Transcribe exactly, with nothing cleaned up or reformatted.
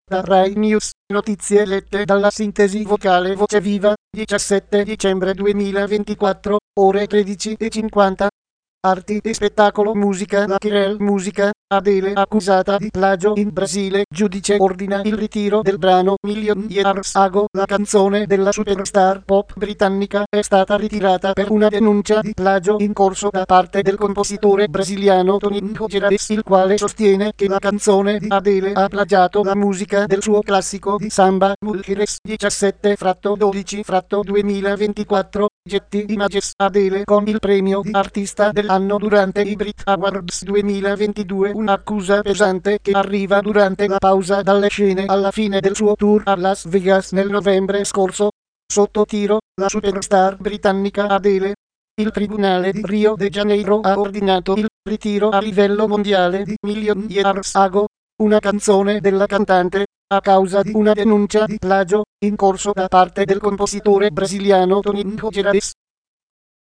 Da Rai News, notizie lette dalla sintesi vocale Voce Viva, diciassette dicembre duemilaventiquattro, ore tredici e cinquanta. Arti e spettacolo, musica. La Kirel Musica, Adele accusata di plagio in Brasile, giudice ordina il ritiro del brano Million Years Ago. La canzone della superstar pop britannica è stata ritirata per una denuncia di plagio in corso da parte del compositore brasiliano Toninho Gerais, il quale sostiene che la canzone di Adele ha plagiato la musica del suo classico di samba Mulheres. diciassette dodici duemilaventiquattro. Getty Images. Adele con il premio di artista dell'anno durante i Brit Awards duemilaventidue, un'accusa pesante che arriva durante la pausa dalle scene alla fine del suo tour a Las Vegas nel novembre scorso. Sotto tiro, la superstar britannica Adele. Il tribunale di Rio de Janeiro ha ordinato il ritiro a livello mondiale di Million Years Ago, una canzone della cantante, a causa di una denuncia di plagio in corso da parte del compositore brasiliano Toninho Gerais.